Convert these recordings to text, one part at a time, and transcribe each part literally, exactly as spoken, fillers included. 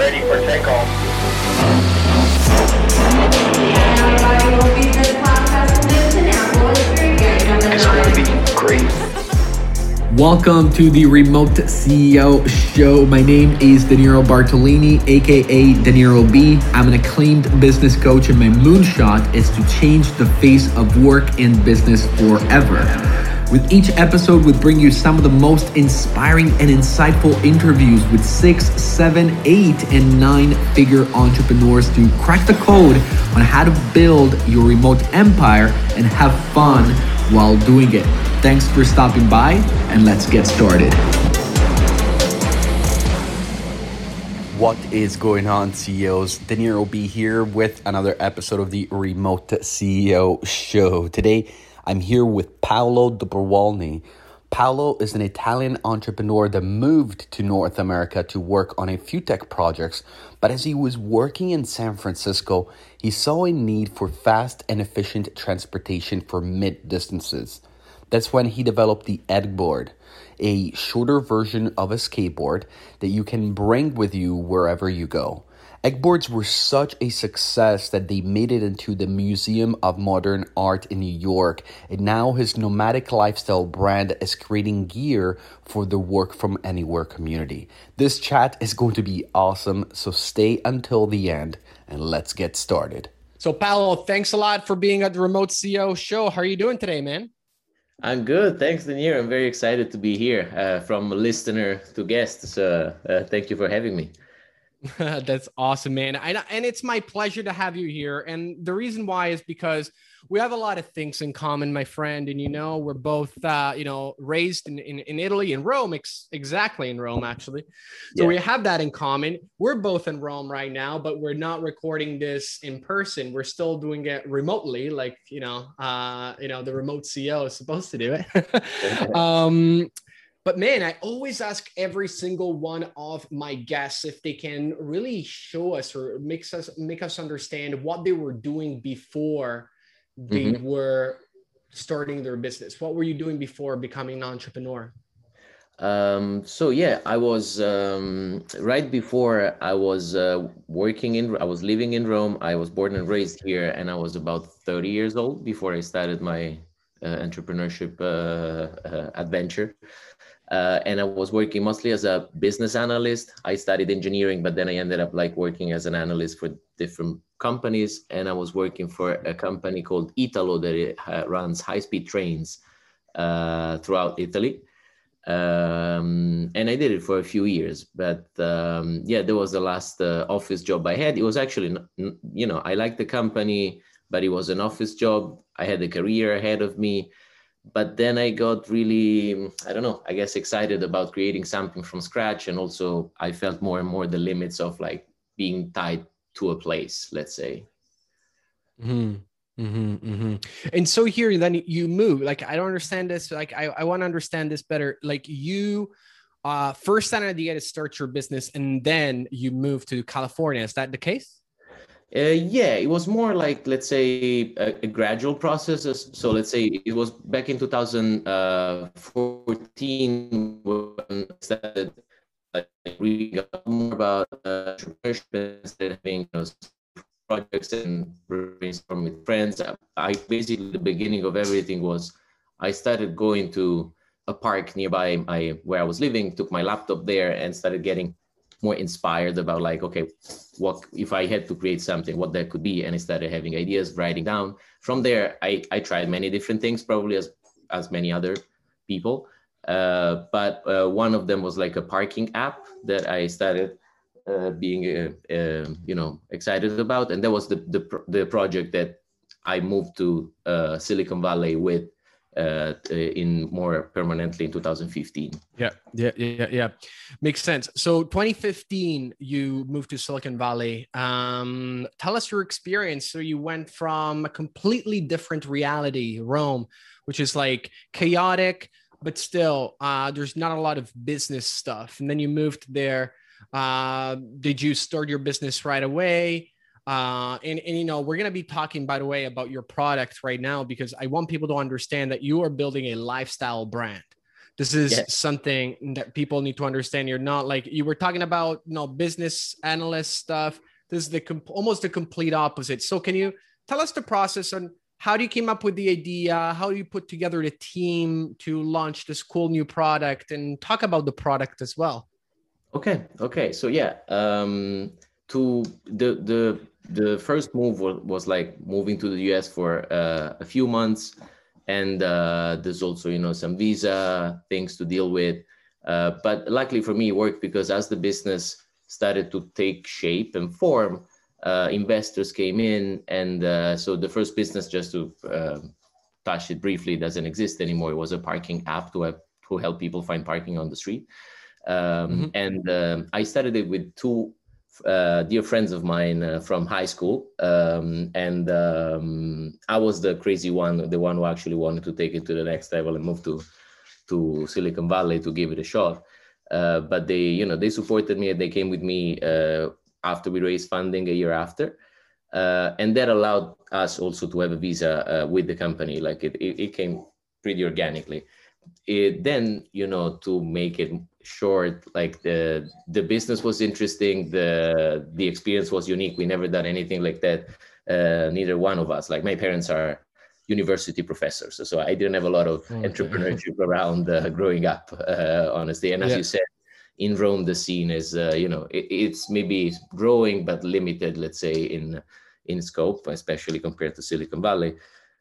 ready for takeoff. It's going to be great. Welcome to the Remote C E O Show. My name is Danilo Bartolini, aka Danilo B. I'm an acclaimed business coach, and my moonshot is to change the face of work and business forever. With each episode, we bring you some of the most inspiring and insightful interviews with six, seven, eight, and nine-figure entrepreneurs to crack the code on how to build your remote empire and have fun while doing it. Thanks for stopping by, and let's get started. What is going on, C E Os? Danilo B here with another episode of the Remote C E O Show. Today, I'm here with Paolo Dobrowolny. Paolo is an Italian entrepreneur that moved to North America to work on a few tech projects, but as he was working in San Francisco, he saw a need for fast and efficient transportation for mid-distances. That's when he developed the Eggboard, a shorter version of a skateboard that you can bring with you wherever you go. Eggboards were such a success that they made it into the Museum of Modern Art in New York, and now his nomadic lifestyle brand is creating gear for the work from anywhere community. This chat is going to be awesome, so stay until the end and let's get started. So Paolo, thanks a lot for being at the Remote C E O Show. How are you doing today, man? I'm good. Thanks, Danilo. I'm very excited to be here uh, from listener to guest. So uh, thank you for having me. That's awesome, man. I, and it's my pleasure to have you here. And the reason why is because we have a lot of things in common, my friend. And, you know, we're both, uh, you know, raised in, in, in Italy, in Rome, ex- exactly in Rome, actually. So yeah. We have that in common. We're both in Rome right now, but we're not recording this in person. We're still doing it remotely, like, you know, uh, you know, the Remote C E O is supposed to do it. um, But man, I always ask every single one of my guests if they can really show us or make us make us understand what they were doing before they mm-hmm. were starting their business. What were you doing before becoming an entrepreneur? Um, so yeah, I was um, right before I was uh, working in, I was living in Rome. I was born and raised here, and I was about thirty years old before I started my uh, entrepreneurship uh, uh, adventure. Uh, and I was working mostly as a business analyst. I studied engineering, but then I ended up like working as an analyst for different companies. And I was working for a company called Italo that uh, runs high-speed trains uh, throughout Italy. Um, and I did it for a few years. But um, yeah, that was the last uh, office job I had. It was actually, you know, I liked the company, but it was an office job. I had a career ahead of me. But then I got really, I don't know, I guess excited about creating something from scratch. And also I felt more and more the limits of like being tied to a place, let's say. Mm-hmm. Mm-hmm, mm-hmm. And so here, then you move, like, I don't understand this. Like, I, I want to understand this better. Like you uh, first had an idea to start your business and then you moved to California. Is that the case? Uh, yeah, it was more like, let's say, a, a gradual process. So let's say it was back in two thousand fourteen when I started like, reading more about uh, entrepreneurship and having you know, projects and brainstorming with friends. I, I basically, the beginning of everything was I started going to a park nearby my where I was living, took my laptop there and started getting more inspired about like, okay, what if I had to create something, what that could be. And I started having ideas, writing down. From there, I, I tried many different things, probably as, as many other people. Uh, but uh, one of them was like a parking app that I started uh, being, uh, uh, you know, excited about. And that was the, the, the project that I moved to uh, Silicon Valley with uh, in more permanently in two thousand fifteen. Yeah, yeah, yeah, yeah. Makes sense. So twenty fifteen, you moved to Silicon Valley. Um, tell us your experience. So you went from a completely different reality, Rome, which is like chaotic, but still uh, there's not a lot of business stuff. And then you moved there. Uh, did you start your business right away? Uh, and, and, you know, we're going to be talking, by the way, about your product right now, because I want people to understand that you are building a lifestyle brand. This is Yeah. something that people need to understand. You're not like you were talking about, you know, business analyst stuff. This is the comp- almost the complete opposite. So can you tell us the process on how do you came up with the idea? How do you put together the team to launch this cool new product, and talk about the product as well? Okay. Okay. So yeah, um, to the the the first move was, was like moving to the U S for uh, a few months, and uh, there's also you know some visa things to deal with. Uh, but luckily for me, it worked because as the business started to take shape and form, uh, investors came in, and uh, so the first business, just to uh, touch it briefly, doesn't exist anymore. It was a parking app to have, to help people find parking on the street. Um, Mm-hmm. and um I started it with two uh, dear friends of mine uh, from high school. Um, and um, I was the crazy one, the one who actually wanted to take it to the next level and move to, to Silicon Valley to give it a shot. Uh, but they, you know, they supported me and they came with me uh, after we raised funding a year after. Uh, and that allowed us also to have a visa uh, with the company. Like it, it, it came pretty organically. It, then, you know, to make it short, like the the business was interesting, the the experience was unique. We never done anything like that, uh, neither one of us. Like my parents are university professors, so I didn't have a lot of Okay. entrepreneurship around uh, growing up, uh, honestly. And as Yeah. you said, in Rome, the scene is, uh, you know, it, it's maybe growing but limited, let's say, in in scope, especially compared to Silicon Valley.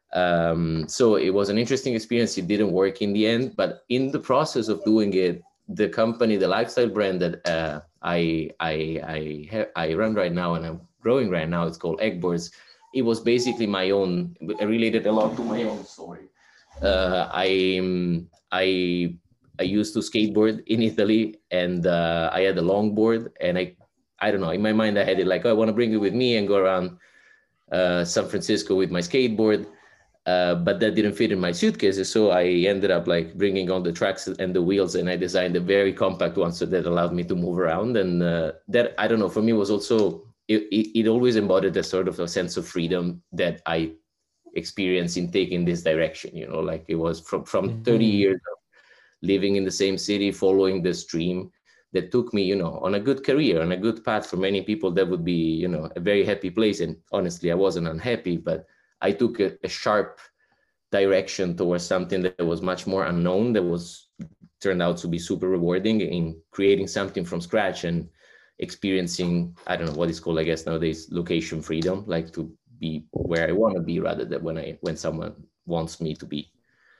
Um, so it was an interesting experience. It didn't work in the end, but in the process of doing it, the company, the lifestyle brand that uh, I I I, ha- I run right now and I'm growing right now, it's called Eggboards. It was basically my own. I related a lot to my own story. Uh, I I I used to skateboard in Italy, and uh, I had a longboard, and I I don't know. In my mind, I had it like, oh, I want to bring it with me and go around uh, San Francisco with my skateboard. Uh, but that didn't fit in my suitcases, so I ended up like bringing on the tracks and the wheels, and I designed a very compact one so that allowed me to move around. And uh, that, I don't know, for me was also it, it, it always embodied a sort of a sense of freedom that I experienced in taking this direction. You know, like it was from from thirty Mhm. years of living in the same city, following this dream that took me, you know, on a good career, on a good path. For many people, that would be, you know, a very happy place. And honestly, I wasn't unhappy, but I took a, a sharp direction towards something that was much more unknown, that was turned out to be super rewarding in creating something from scratch and experiencing, I don't know what it's called, I guess nowadays, location freedom, like to be where I want to be rather than when I when someone wants me to be.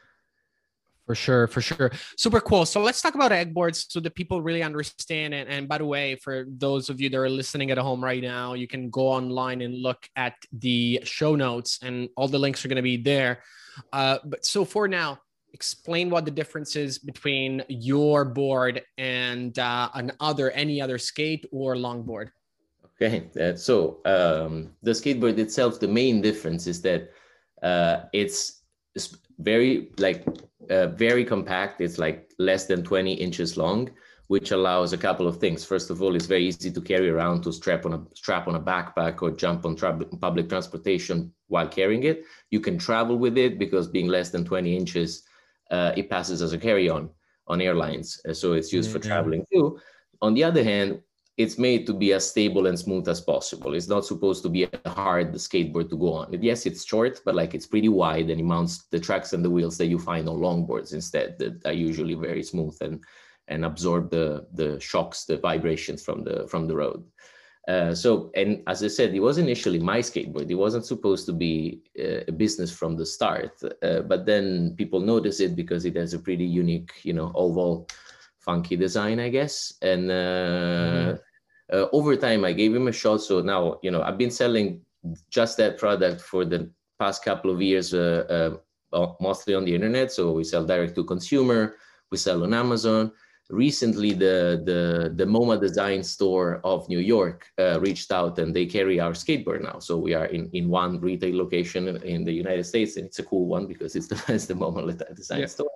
For sure, for sure. Super cool. So let's talk about egg boards so that people really understand it. And by the way, for those of you that are listening at home right now, you can go online and look at the show notes and all the links are going to be there. Uh, but so for now, explain what the difference is between your board and uh, an other, any other skate or longboard. Okay, uh, so um, the skateboard itself, the main difference is that uh, it's, it's very like uh, very compact. It's like less than twenty inches long, which allows a couple of things. First of all, it's very easy to carry around, to strap on a strap on a backpack or jump on tra- public transportation while carrying it. You can travel with it because being less than twenty inches, uh, it passes as a carry-on on airlines, uh, so it's used for Yeah. traveling too. On the other hand, it's made to be as stable and smooth as possible. It's not supposed to be a hard skateboard to go on. Yes, it's short, but like it's pretty wide and it mounts the tracks and the wheels that you find on longboards instead, that are usually very smooth and and absorb the the shocks, the vibrations from the from the road. Uh, so, and as I said, it was initially my skateboard. It wasn't supposed to be uh, a business from the start, uh, but then people notice it because it has a pretty unique, you know, oval, funky design, I guess. And uh, Mhm. uh, over time, I gave him a shot. So now, you know, I've been selling just that product for the past couple of years, uh, uh, mostly on the internet. So we sell direct to consumer, we sell on Amazon. Recently, the the the MoMA Design Store of New York uh, reached out, and they carry our skateboard now. So we are in, in one retail location in the United States, and it's a cool one because it's the, it's the MoMA Design Yeah. Store.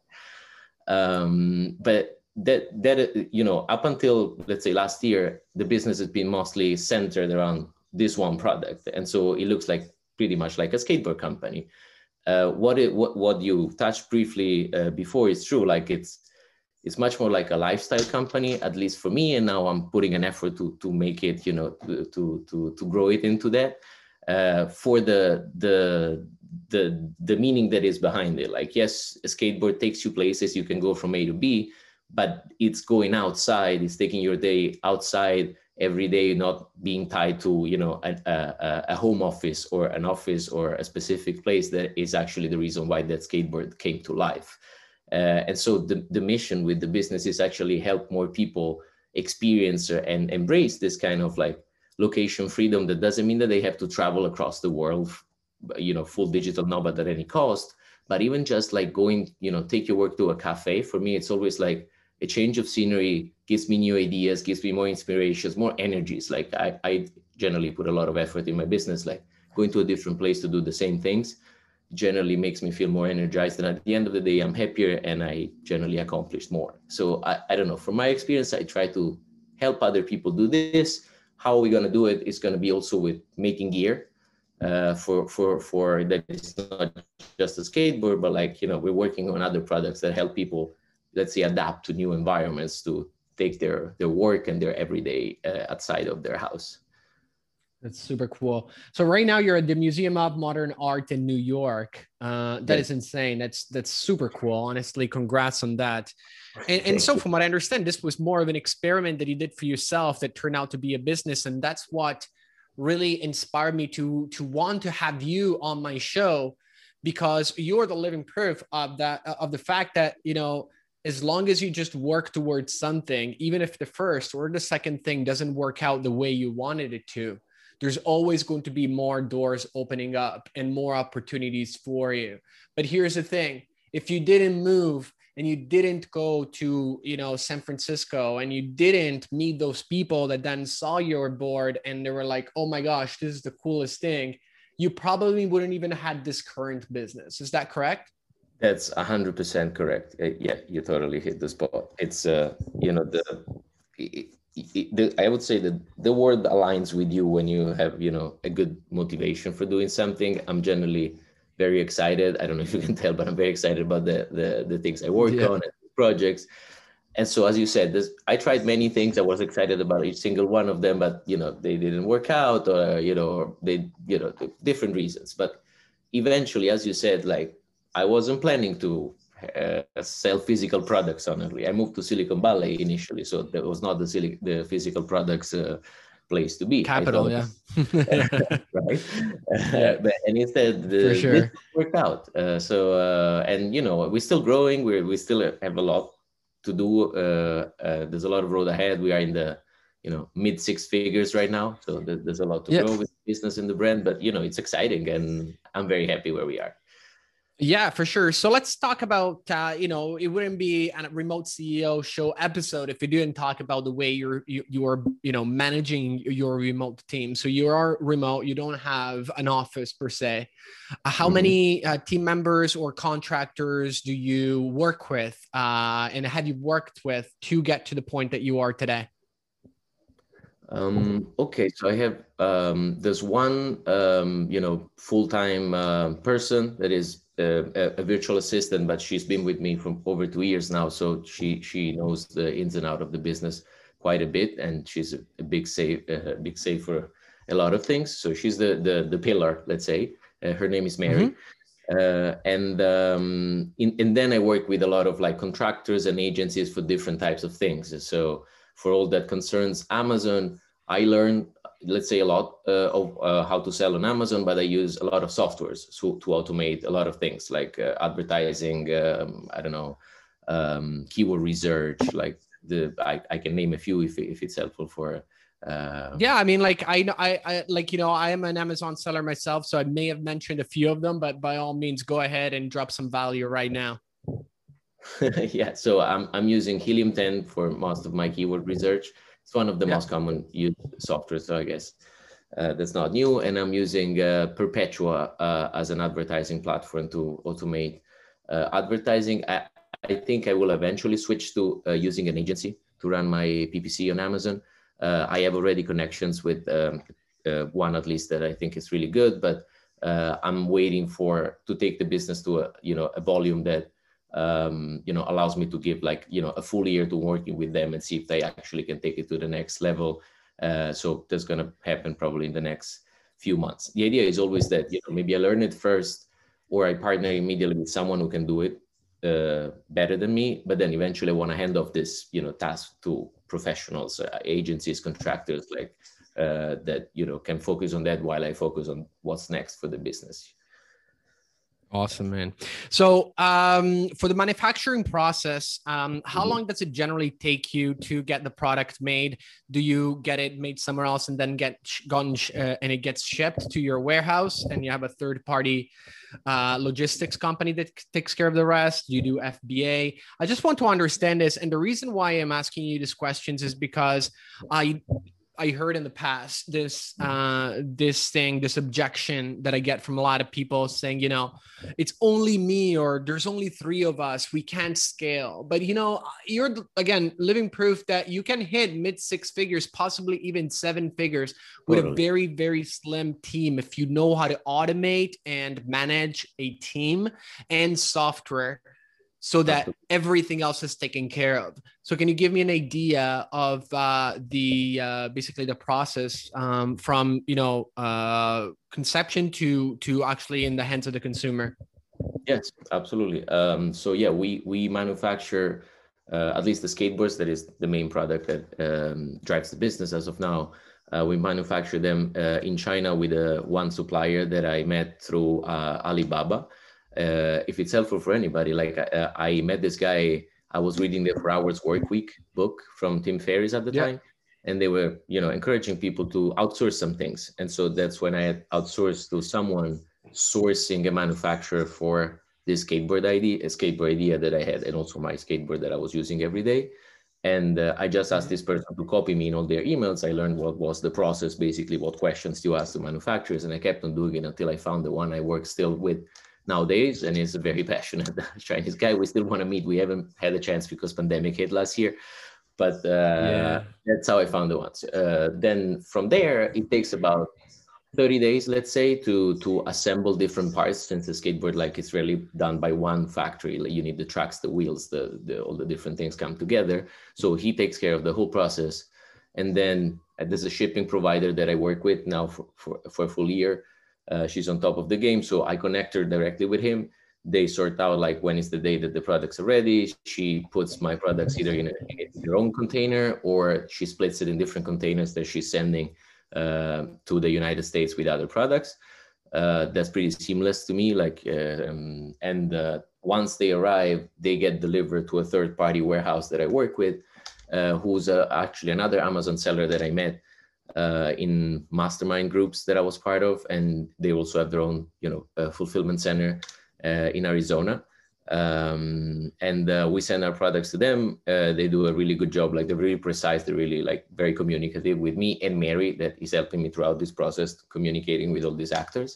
Um, but that that you know, up until let's say last year, the business has been mostly centered around this one product, and so it looks like pretty much like a skateboard company. Uh, what it what what you touched briefly uh, before is true. Like it's it's much more like a lifestyle company, at least for me. And now I'm putting an effort to to make it, you know, to to to grow it into that, uh, for the the the the meaning that is behind it. Like, yes, a skateboard takes you places, you can go from A to B, but it's going outside, it's taking your day outside every day, not being tied to, you know, a, a, a home office or an office or a specific place. That is actually the reason why that skateboard came to life. Uh, and so the, the mission with the business is actually help more people experience and embrace this kind of like location freedom. That doesn't mean that they have to travel across the world, you know, full digital nomad at any cost, but even just like going, you know, take your work to a cafe. For me, it's always like a change of scenery gives me new ideas, gives me more inspirations, more energies. Like I, I generally put a lot of effort in my business, like going to a different place to do the same things generally makes me feel more energized. And at the end of the day, I'm happier and I generally accomplished more. So I, I don't know, from my experience, I try to help other people do this. How are we going to do it? It's going to be also with making gear uh, for, for, for that. It's not just a skateboard, but like, you know, we're working on other products that help people, let's say, adapt to new environments to take their, their work and their everyday uh, outside of their house. That's super cool. So right now you're at the Museum of Modern Art in New York. Uh, that Yes. is insane. That's that's super cool. Honestly, congrats on that. And, and so from what I understand, this was more of an experiment that you did for yourself that turned out to be a business. And that's what really inspired me to, to want to have you on my show, because you're the living proof of that, of the fact that, you know, as long as you just work towards something, even if the first or the second thing doesn't work out the way you wanted it to, there's always going to be more doors opening up and more opportunities for you. But here's the thing. If you didn't move and you didn't go to, you know, San Francisco and you didn't meet those people that then saw your board and they were like, oh my gosh, this is the coolest thing, you probably wouldn't even have this current business. Is that correct? That's one hundred percent correct. Uh, yeah, you totally hit the spot. It's, uh, you know, the, it, it, the, I would say that the word aligns with you when you have, you know, a good motivation for doing something. I'm generally very excited. I don't know if you can tell, but I'm very excited about the the, the things I work Yeah. on and projects. And so, as you said, this, I tried many things. I was excited about each single one of them, but, you know, they didn't work out, or, you know, or they, you know, different reasons. But eventually, as you said, like, I wasn't planning to uh, sell physical products, honestly. I moved to Silicon Valley initially, so that was not the, sili- the physical products uh, place to be. Capital, yeah. Right? Yeah. Uh, but, and instead, the, For sure. this worked out. Uh, so, uh, and, you know, we're still growing. We're, we still have a lot to do. Uh, uh, there's a lot of road ahead. We are in the, you know, mid six figures right now. So there, there's a lot to Yeah. grow with business in the brand, but, you know, it's exciting and I'm very happy where we are. Yeah, for sure. So let's talk about, uh, you know, it wouldn't be a remote C E O show episode if we didn't talk about the way you're, you, you are, you know, managing your remote team. So you are remote, you don't have an office per se. Uh, how Mhm. many uh, team members or contractors do you work with uh, and have you worked with to get to the point that you are today? Um, okay, so I have, um, there's one, um, you know, full-time uh, person that is uh, a, a virtual assistant, but she's been with me for over two years now. So she she knows the ins and out of the business quite a bit, and she's a, a big save, a big save for a lot of things. So she's the the, the pillar, let's say. Uh, her name is Mary. Mm-hmm. Uh, and um, in, and then I work with a lot of like contractors and agencies for different types of things. So for all that concerns Amazon, I learned, let's say, a lot uh, of uh, how to sell on Amazon, but I use a lot of softwares to, to automate a lot of things like uh, advertising, um, I don't know, um, keyword research, like the, I, I can name a few if, if it's helpful for. Uh, Yeah, I mean, like I know, I, I like, you know, I am an Amazon seller myself, so I may have mentioned a few of them, but by all means, go ahead and drop some value right now. Yeah, so I'm I'm using Helium ten for most of my keyword research. It's one of the Yeah. most common used software, so I guess uh, that's not new. And I'm using uh, Perpetua uh, as an advertising platform to automate uh, advertising. I, I think I will eventually switch to uh, using an agency to run my P P C on Amazon. Uh, I have already connections with um, uh, one at least that I think is really good, but uh, I'm waiting for to take the business to a you know a volume that um, you know, allows me to give like, you know, a full year to working with them and see if they actually can take it to the next level. Uh, so that's going to happen probably in the next few months. The idea is always that, you know, maybe I learn it first, or I partner immediately with someone who can do it uh, better than me. But then eventually I want to hand off this, you know, task to professionals, uh, agencies, contractors, like uh, that, you know, can focus on that while I focus on what's next for the business. Awesome, man. So um, for the manufacturing process, um, how Mhm. long does it generally take you to get the product made? Do you get it made somewhere else and then get sh- gone sh- uh, and it gets shipped to your warehouse, and you have a third party uh, logistics company that c- takes care of the rest? You do F B A. I just want to understand this. And the reason why I'm asking you these questions is because I I heard in the past this uh, this thing, this objection that I get from a lot of people saying, you know, it's only me, or there's only three of us, we can't scale. But you know, you're again living proof that you can hit mid six figures, possibly even seven figures, with Totally. a very very slim team if you know how to automate and manage a team and software, so that Absolutely. everything else is taken care of. So can you give me an idea of uh, the uh, basically the process um, from, you know, uh, conception to to actually in the hands of the consumer? Yes, absolutely. Um, so yeah, we we manufacture uh, at least the skateboards. That is the main product that um, drives the business as of now. Uh, we manufacture them uh, in China with a one supplier that I met through uh, Alibaba. Uh, if it's helpful for anybody, like uh, I met this guy. I was reading the Four Hours Work Week book from Tim Ferriss at the Yeah. time, and they were, you know, encouraging people to outsource some things. And so that's when I had outsourced to someone sourcing a manufacturer for this skateboard idea, a skateboard idea that I had, and also my skateboard that I was using every day. And uh, I just asked this person to copy me in all their emails. I learned what was the process, basically what questions to ask the manufacturers, and I kept on doing it until I found the one I work still with nowadays, and is a very passionate Chinese guy. We still want to meet. We haven't had a chance because pandemic hit last year, but uh, Yeah. that's how I found the ones. Uh, then from there, it takes about thirty days, let's say, to to assemble different parts, since the skateboard, like, it's really done by one factory. Like, you need the tracks, the wheels, the, the all the different things come together. So he takes care of the whole process. And then uh, there's a shipping provider that I work with now for, for, for a full year. Uh, she's on top of the game. So I connect her directly with him. They sort out like when is the day that the products are ready. She puts my products either in, a, in her own container, or she splits it in different containers that she's sending uh, to the United States with other products. Uh, that's pretty seamless to me. Like, uh, um, and uh, once they arrive, they get delivered to a third-party warehouse that I work with, uh, who's uh, actually another Amazon seller that I met uh, in mastermind groups that I was part of, and they also have their own, you know, uh, fulfillment center uh, in Arizona. Um, and uh, we send our products to them. Uh, they do a really good job. Like, they're really precise. They're really like very communicative with me and Mary, that is helping me throughout this process, communicating with all these actors.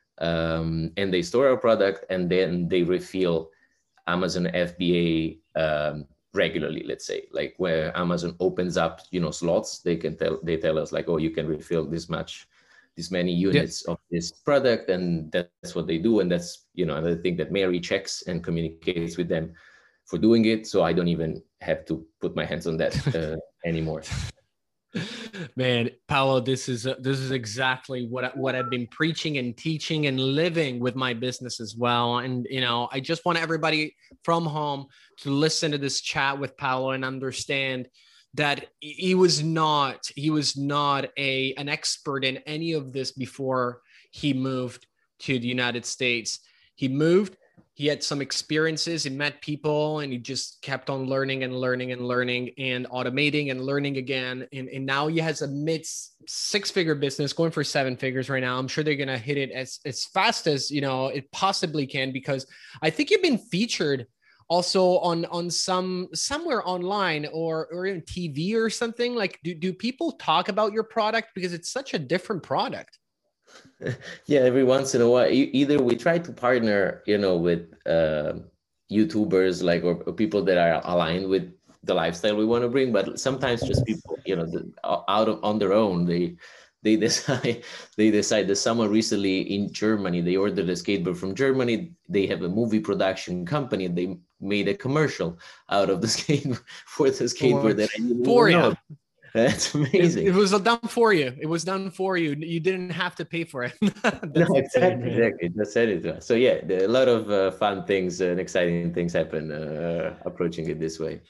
Um, and they store our product, and then they refill Amazon F B A um, regularly. Let's say, like, where Amazon opens up, you know, slots, they can tell they tell us like, oh, you can refill this much, this many units of this product, and that's what they do. And that's, you know, another thing that Mary checks and communicates with them for doing it. So I don't even have to put my hands on that uh, anymore. Man, Paolo, this is uh, this is exactly what I, what I've been preaching and teaching and living with my business as well. And you know, I just want everybody from home to listen to this chat with Paolo and understand that he was not he was not a an expert in any of this before he moved to the United States. He moved. He had some experiences, he met people, and he just kept on learning and learning and learning and automating and learning again. And, and now he has a mid six figure business going for seven figures right now. I'm sure they're going to hit it as, as fast as, you know, it possibly can, because I think you've been featured also on, on some, somewhere online or, or in T V or something. Like, do, do people talk about your product? Because it's such a different product. Yeah, every once in a while, e- either we try to partner, you know, with uh, YouTubers, like, or, or people that are aligned with the lifestyle we want to bring, but sometimes just people, you know, the, out of on their own, they they decide they decide that someone recently in Germany, they ordered a skateboard from Germany. They have a movie production company. They made a commercial out of the skate for the skateboard that I didn't for even you. know. That's amazing. It, it was done for you. It was done for you. You didn't have to pay for it. No, exactly, exactly. Just said it to us. So yeah, there are a lot of uh, fun things and exciting things happen uh, approaching it this way.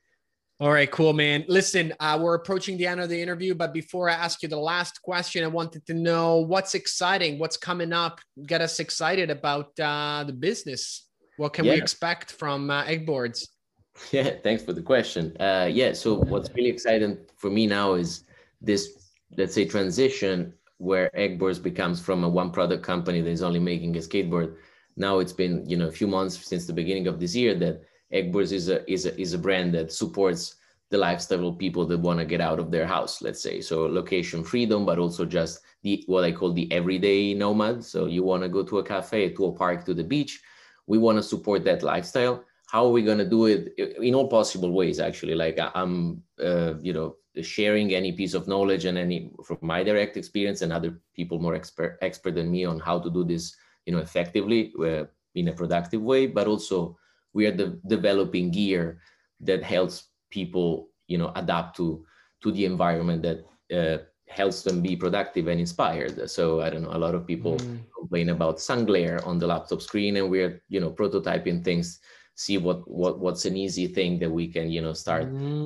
All right, cool, man. Listen, uh, we're approaching the end of the interview, but before I ask you the last question, I wanted to know what's exciting, what's coming up, get us excited about uh, the business. What can yeah. we expect from uh, Eggboards? Yeah, thanks for the question. Uh, yeah, so what's really exciting for me now is this, let's say, transition where Eggboards becomes from a one product company that is only making a skateboard. Now it's been, you know, a few months since the beginning of this year that Eggboards is a is a is a brand that supports the lifestyle of people that want to get out of their house, let's say. So location freedom, but also just the what I call the everyday nomad. So you want to go to a cafe, to a park, to the beach. We want to support that lifestyle. How are we going to do it? In all possible ways, actually. Like I'm, uh, you know, sharing any piece of knowledge and any from my direct experience and other people more expert expert than me on how to do this, you know, effectively uh, in a productive way. But also we are de- developing gear that helps people, you know, adapt to to the environment that uh, helps them be productive and inspired. So I don't know, a lot of people mm. complain about sun glare on the laptop screen, and we're, you know, prototyping things. See what what what's an easy thing that we can, you know, start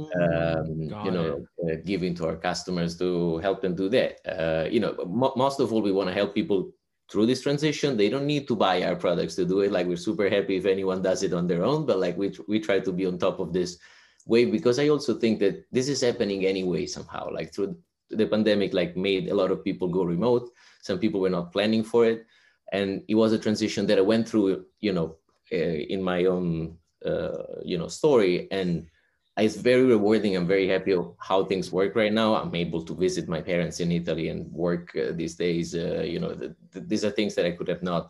um, you know uh, giving to our customers to help them do that. Uh, you know, mo- most of all, we want to help people through this transition. They don't need to buy our products to do it. Like, we're super happy if anyone does it on their own, but like we we try to be on top of this wave, because I also think that this is happening anyway somehow. Like through the pandemic, like made a lot of people go remote. Some people were not planning for it, and it was a transition that I went through, you know. Uh, in my own, uh, you know, story, and it's very rewarding. I'm very happy of how things work right now. I'm able to visit my parents in Italy and work uh, these days. Uh, you know, the, the, these are things that I could have not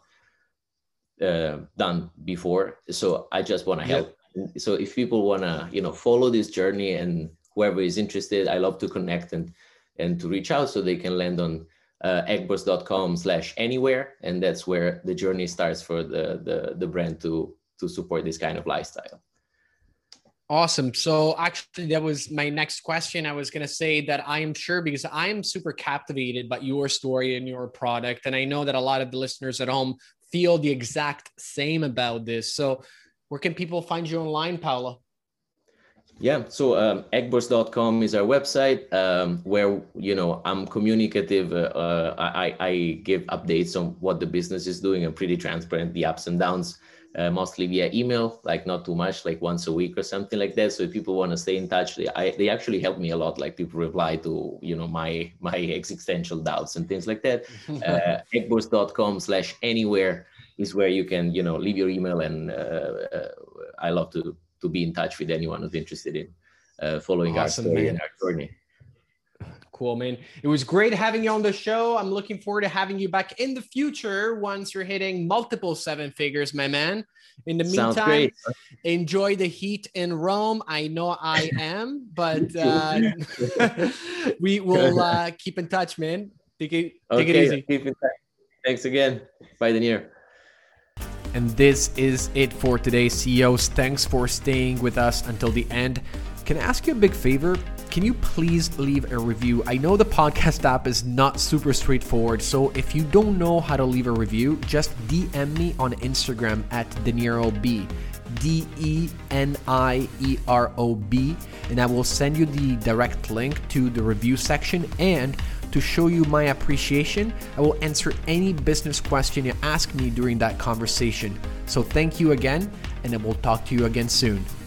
uh, done before. So I just want to help. Yep. So if people want to, you know, follow this journey, and whoever is interested, I love to connect and and to reach out so they can land on Uh, eggboards.com slash anywhere, and that's where the journey starts for the, the the brand to to support this kind of lifestyle. Awesome. So actually, that was my next question. I was going to say that I am sure, because I am super captivated by your story and your product, and I know that a lot of the listeners at home feel the exact same about this. So where can people find you online, Paolo? Yeah, so um, eggboards dot com is our website, um, where, you know, I'm communicative. Uh, uh, I, I give updates on what the business is doing. I'm pretty transparent, the ups and downs, uh, mostly via email, like not too much, like once a week or something like that. So if people want to stay in touch, they, I, they actually help me a lot. Like people reply to, you know, my my existential doubts and things like that. uh, eggboards dot com slash anywhere is where you can, you know, leave your email, and uh, uh, I love to to be in touch with anyone who's interested in uh, following awesome, our story man. and our journey. Cool, man. It was great having you on the show. I'm looking forward to having you back in the future once you're hitting multiple seven figures, my man. In the Sounds meantime, great. enjoy the heat in Rome. I know I am, but uh, we will uh, keep in touch, man. Take it, take okay, it easy. Keep in touch. Thanks again. Bye, Daniel. And this is it for today, C E Os. Thanks for staying with us until the end. Can I ask you a big favor? Can you please leave a review? I know the podcast app is not super straightforward, so if you don't know how to leave a review, just D M me on Instagram at DenieroB, D E N I E R O B, and I will send you the direct link to the review section. And to show you my appreciation, I will answer any business question you ask me during that conversation. So thank you again, and I will talk to you again soon.